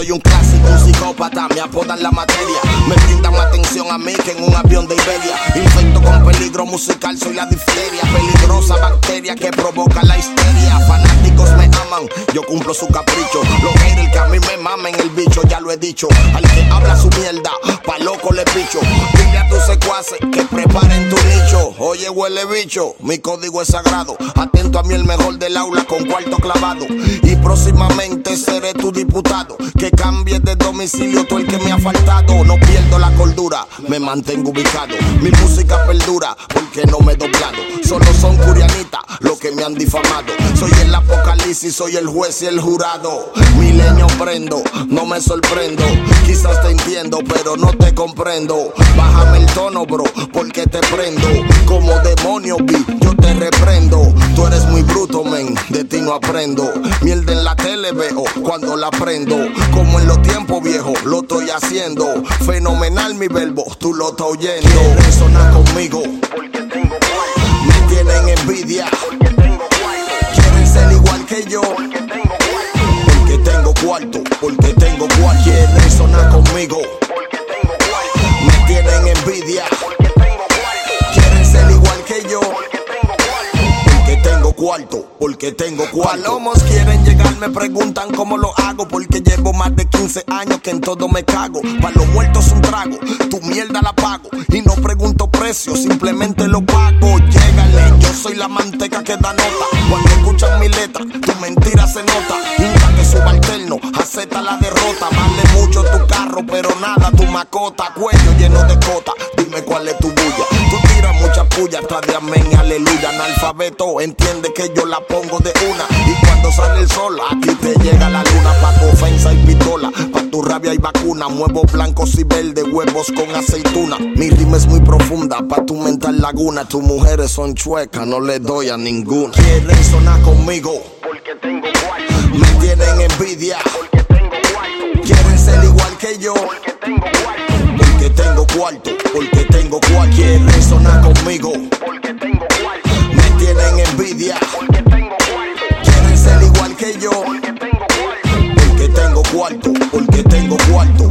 soy un clásico, un psicópata, me apodan la materia. Me brindan más atención a mí que en un avión de Iberia. Infecto con peligro musical, soy la difteria. Peligrosa bacteria que provoca la histeria. Fanáticos me aman, yo cumplo su capricho. Los haters que a mí me mamen el bicho, ya lo he dicho. Al que habla su mierda, pa' loco le picho. Dile a tus secuaces que preparen tu nicho. Oye, huele bicho, mi código es sagrado. Atento a mí el mejor del aula con cuarto clavado. Y próximamente seré tu diputado. Que cambies de domicilio tú el que me ha faltado. No pierdo la cordura, me mantengo ubicado. Mi música perdura porque no me he doblado. Solo son curianitas los que me han difamado. Soy el apocalipsis, soy el juez y el jurado. Milenio prendo, no me sorprendo. Quizás te entiendo pero no te comprendo. Bájame el tono bro, porque te prendo. Como demonio vi, yo te reprendo. Tú eres muy bruto men, de ti no aprendo. Mierda en la tele veo cuando la prendo. Como en los tiempos viejos lo estoy haciendo. Fenomenal mi verbo, tú lo estás oyendo. Quieren sonar conmigo porque tengo cuarto. Me tienen envidia porque tengo cuarto. Quieren ser igual que yo porque tengo cuarto. Porque tengo cuarto, porque tengo cuarto. Quieren sonar conmigo porque tengo cuarto. Me tienen envidia porque tengo cuarto. Quieren ser igual que yo porque tengo cuarto. Porque tengo cuarto, porque tengo cuarto. Palomos quieren llegar, me preguntan cómo lo hago. Porque llevo más de 15 años que en todo me cago. Pa' los muertos un trago, tu mierda la pago. Y no pregunto precio, simplemente lo pago. Llégale, yo soy la manteca que da nota. Cuando escuchan mi letra, tu mentira se nota. Inca que suba alterno, acepta la derrota. Vale mucho tu carro, pero nada tu macota. Cuello lleno de cota, dime cuál es tu bulla. Tú tiras mucha puya, atrás de amén y aleluya. Analfabeto, entiende que yo la pongo de una. Y cuando sale el sol, aquí te llega la luna. Pa' tu ofensa y pistola, pa' tu rabia y vacuna. Muevo blancos y verdes, huevos con aceituna. Mi rima es muy profunda, pa' tu mental laguna. Tus mujeres son chuecas, no le doy a ninguna. Quieren sonar conmigo porque tengo cuarto. Me tienen envidia porque tengo cuarto. Quieren ser igual que yo porque tengo cuarto. Porque tengo cuarto, porque tengo cuarto. Quieren sonar conmigo porque tengo cuarto. Me tienen envidia porque tengo cuarto. Quieren ser igual que yo porque tengo cuarto. Porque tengo cuarto, porque tengo cuarto.